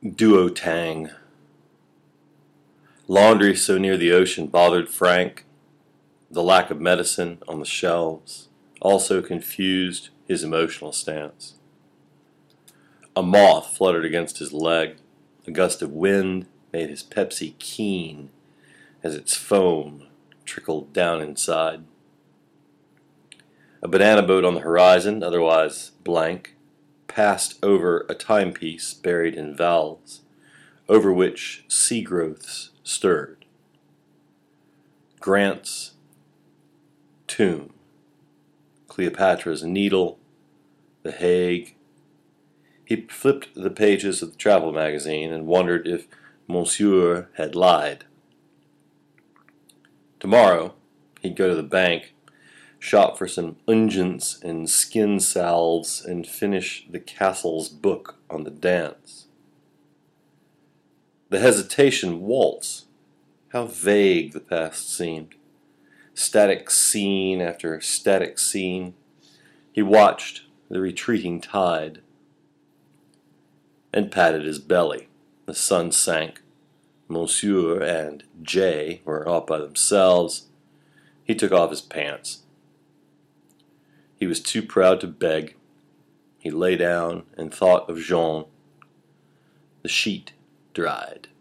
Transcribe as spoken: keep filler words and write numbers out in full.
Duotang. Laundry so near the ocean bothered Frank. The lack of medicine on the shelves also confused his emotional stance. A moth fluttered against his leg. A gust of wind made his Pepsi keen as its foam trickled down inside. A banana boat on the horizon, otherwise blank, passed over a timepiece buried in valves, over which sea growths stirred. Grant's tomb, Cleopatra's Needle, The Hague. He flipped the pages of the travel magazine and wondered if Monsieur had lied. Tomorrow, he'd go to the bank, shop for some unguents and skin salves, and finish the Castle's book on the dance. The hesitation waltz. How vague the past seemed. Static scene after static scene. He watched the retreating tide and patted his belly. The sun sank. Monsieur and Jay were off by themselves. He took off his pants. He was too proud to beg. He lay down and thought of Jean. The sheet dried.